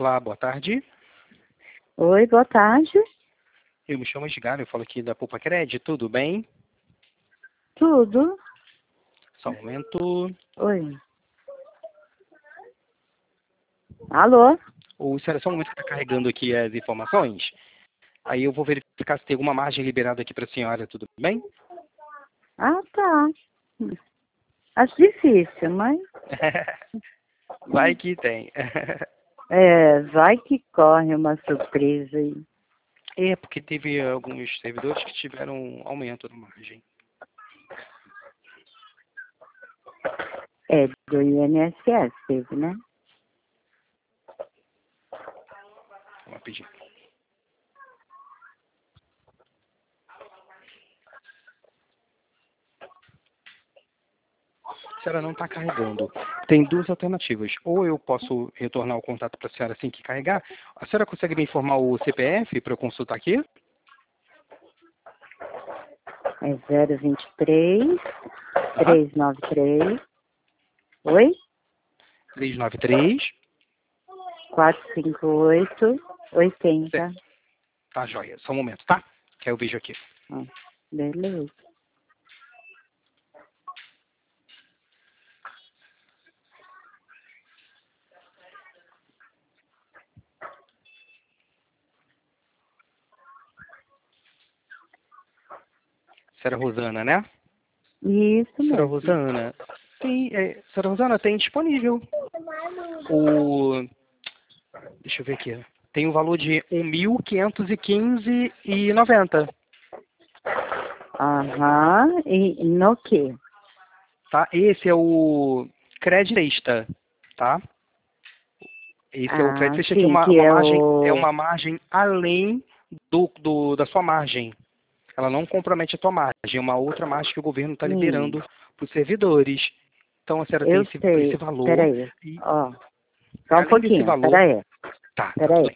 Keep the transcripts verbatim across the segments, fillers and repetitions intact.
Olá, boa tarde. Oi, boa tarde. Eu me chamo Edgar, eu falo aqui da Poupa Cred, tudo bem? Tudo. Só um momento. Oi. Alô? O senhora, só um momento que está carregando aqui as informações. Aí eu vou verificar se tem alguma margem liberada aqui para a senhora, tudo bem? Ah, tá. Acho difícil, mas... Vai que tem. É, vai que corre uma surpresa aí. É, porque teve alguns servidores que tiveram um aumento na margem. É, do I N S S teve, né? Vamos pedir. A senhora não está carregando. Tem duas alternativas. Ou eu posso retornar o contato para a senhora assim que carregar. A senhora consegue me informar o C P F para eu consultar aqui? É zero vinte e três, trezentos e noventa e três. Oi? trezentos e noventa e três. quatrocentos e cinquenta e oito, oitenta. Tá, joia. Só um momento, tá? Que aí eu vejo aqui. Ah, beleza. Senhora Rosana, né? Isso Senhora mesmo. Rosana, tem, é, senhora Rosana, tem disponível o... Deixa eu ver aqui. Tem o valor de um mil quinhentos e quinze reais e noventa centavos. Aham. E no quê? Tá? Esse é o crédito extra, tá? Esse é o Ah, crédito extra que é sim, uma, que uma é margem, é o... uma margem além do, do, da sua margem. Ela não compromete a tua margem, é uma outra margem que o governo está Hum, liberando para os servidores. Então a senhora tem eu esse, esse sei. valor Peraí. e Ó, só um além desse pouquinho. valor, Peraí. tá, tá tudo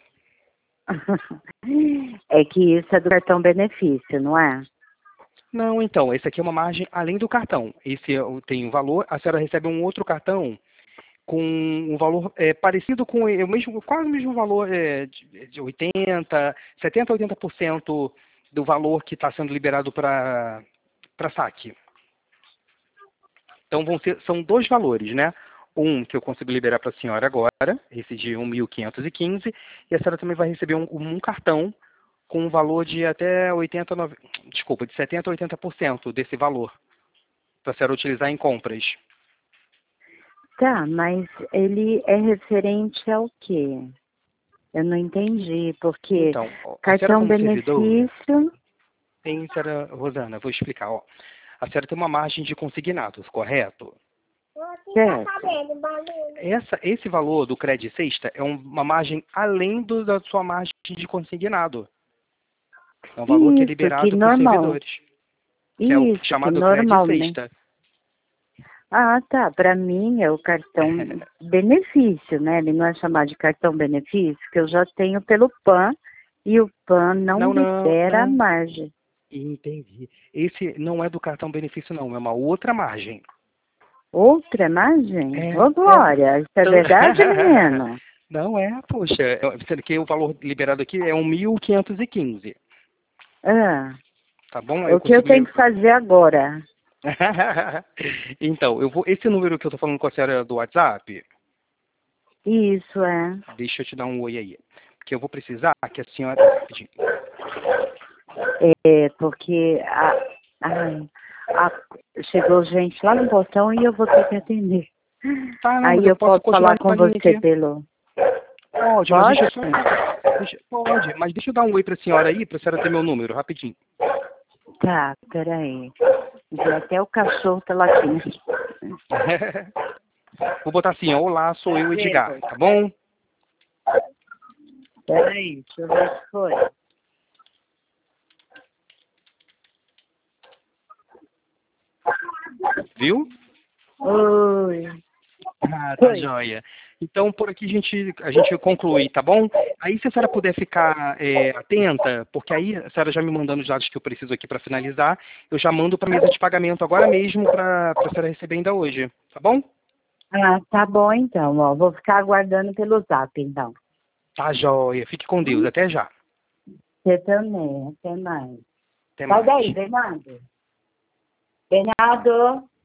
Peraí. bem. É que isso é do cartão benefício, não é? Não, então, esse aqui é uma margem além do cartão. Esse é o- tem um valor, a senhora recebe um outro cartão com um valor é, parecido com o mesmo, quase o mesmo valor é, de, de oitenta, setenta a oitenta por cento do valor que está sendo liberado para para saque. Então vão ser, são dois valores, né? Um que eu consigo liberar para a senhora agora, esse de um mil quinhentos e quinze, e a senhora também vai receber um, um cartão com um valor de até oitenta, nove, desculpa, de setenta a oitenta por cento desse valor, para a senhora utilizar em compras. Tá, mas ele é referente ao quê? Eu não entendi, porque Então, ó, a senhora cartão como servidor, benefício... tem, senhora Rosana, vou explicar, ó. A senhora tem uma margem de consignados, correto? Certo. Essa, esse valor do crédito sexta é um- uma margem além do, da sua margem de consignado. É um valor que é Isso, que liberado para os normal. servidores, que é o Isso, que chamado crédito normal, né? sexta. Ah, tá. Para mim é o cartão benefício, né? Ele não é chamado de cartão benefício, que eu já tenho pelo PAN e o PAN não Não, não, libera a não. margem. Entendi. Esse não é do cartão benefício, não. É uma outra margem. Outra margem? É, Ô, é. Glória, isso é Então- verdade, menino? Não é, poxa. É, sendo que o valor liberado aqui é um mil quinhentos e quinze. Ah, Tá bom? Aí eu o que eu consigo. tenho li- que fazer agora? Então, eu vou. Esse número que eu tô falando com a senhora do WhatsApp, Isso, é. deixa eu te dar um oi aí. Porque eu vou precisar que a senhora. Rapidinho. É, porque a, ai, a- chegou gente lá no portão e eu vou ter que atender. Tá, não, mas Aí eu eu posso posso continuar falar com a linha você aqui. pelo... Pode, mas Pode? deixa eu só. deixa- pode, mas deixa eu dar um oi pra senhora aí, pra senhora ter meu número, rapidinho. Tá, peraí. E até o cachorro tá latindo. Vou botar assim, ó, olá, sou eu, Edgar, tá bom? Peraí, deixa eu ver se foi. Viu? Oi. Ah, tá Foi. joia. Então, por aqui a gente, a gente conclui, tá bom? Aí, se a senhora puder ficar é, atenta, porque aí a senhora já me mandando os dados que eu preciso aqui para finalizar, eu já mando para a mesa de pagamento agora mesmo para a senhora receber ainda hoje, tá bom? Ah, tá bom então, ó. Vou ficar aguardando pelo zap, então. Tá joia. Fique com Deus. Até já. Você também. Até mais. Até Sai mais. daí, Bernardo. Bernardo.